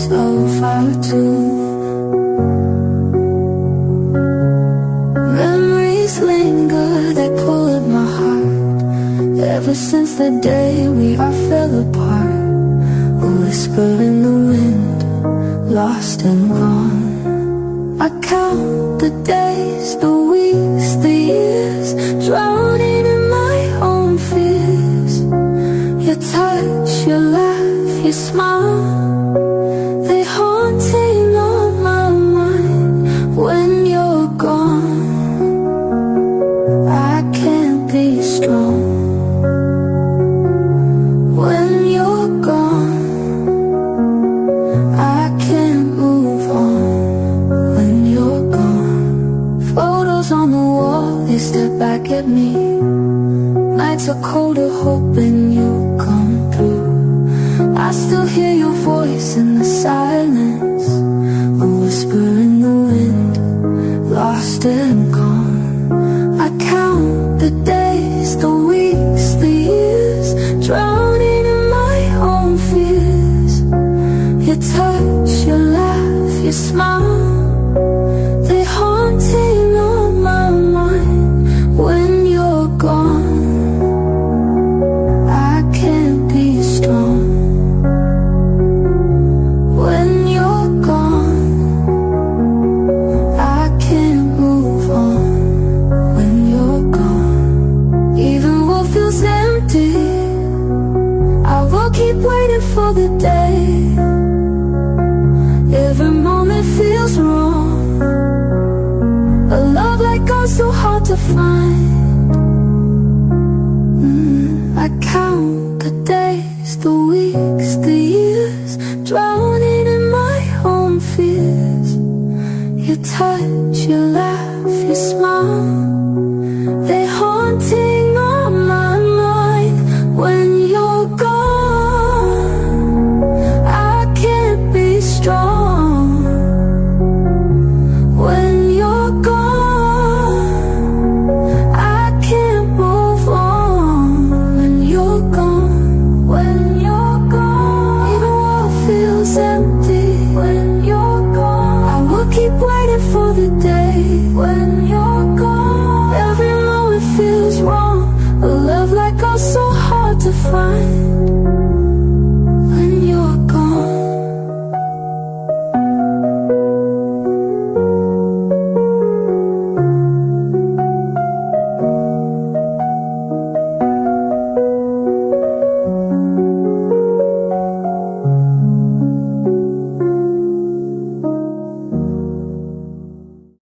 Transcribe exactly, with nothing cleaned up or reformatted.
of our tune. Memories linger, they pull at my heart. Ever since the day we all fell apart, a whisper in the wind, lost and gone. I count the days, the weeks, the years, drowning in my own fears. Your touch, your laugh, your smile, they haunting on my mind. When you're gone, I can't be strong. When you're gone, I can't move on. When you're gone, photos on the wall, they stare back at me. Nights are colder, hoping you come through. I still hear your voice in the silence, a whisper in the wind, lost and gone. I count the days, the weeks, the years, drowning in my own fears. Your touch, your laugh, your smile, they haunting on my mind. When you're gone, I can't be strong. When you're gone, I can't move on. When you're gone, even what feels empty, I will keep waiting for the day. Every moment feels wrong, a love like ours so hard to find. mm, I count